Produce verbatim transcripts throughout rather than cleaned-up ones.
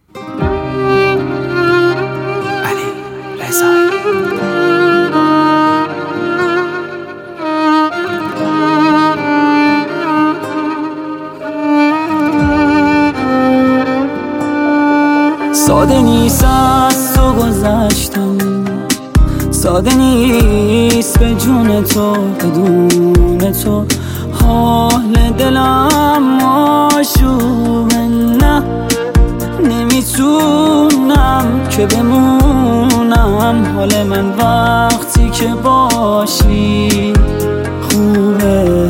علی رضایی. ساده نیست از تو گذشتم، ساده نیست به جون تو بدون تو حال دلم آشوبه، نه نمیتونم که بمونم، حال من وقتی که باشی خوبه.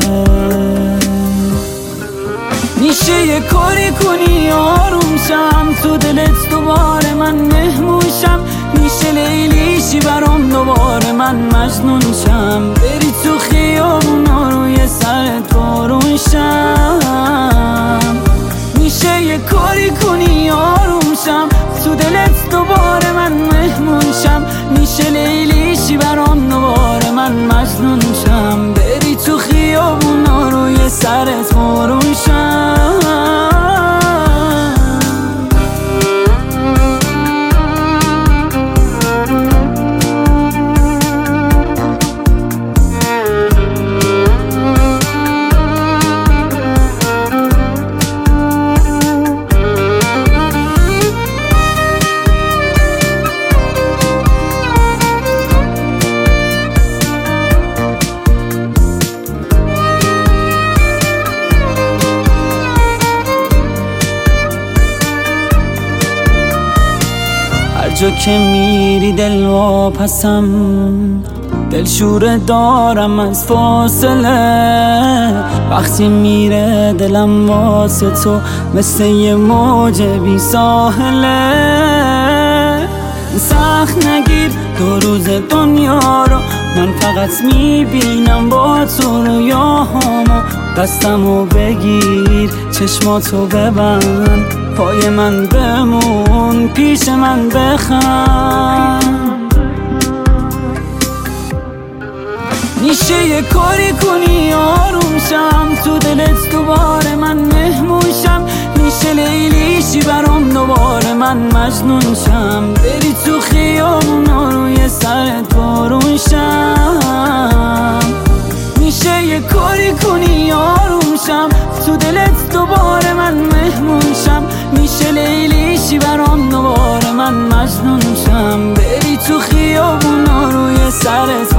میشه یه کاری کنی آروم شم، تو دلت دوباره من مهمون شم، میشه لیلی شی برام دوباره من مجنون شم، بری تو خیابونا روی سرت بارون شم. میشه یه کاری کنی آروم شم، تو دلت دوباره من مهمون شم، میشه لیلی شی برام دوباره من مجنون شم، بری تو خیابونا روی سرت بارون شم. هر جا که میری دل واپسم، دلشوره دارم از فاصله، وقتی میره دلم واسه تو مثل یه موج بی ساحله. سخت نگیر دو روز دنیا رو، من فقط میبینم با تو رویاهامو، دستمو بگیر چشماتو ببند، پای من بمون پیش من بخند. میشه یه کاری کنی آروم شم، تو دلت دوباره من مهمون شم، میشه لیلی شی برام دوباره من مجنون شم، بری تو خیابونا روی سرت بارون شم. میشه یه کاری کنی آروم شم، تو دلت دوباره من مهمون شم، میشه لیلی شی برام دوباره من مجنون شم، بری تو خیابونا روی سرت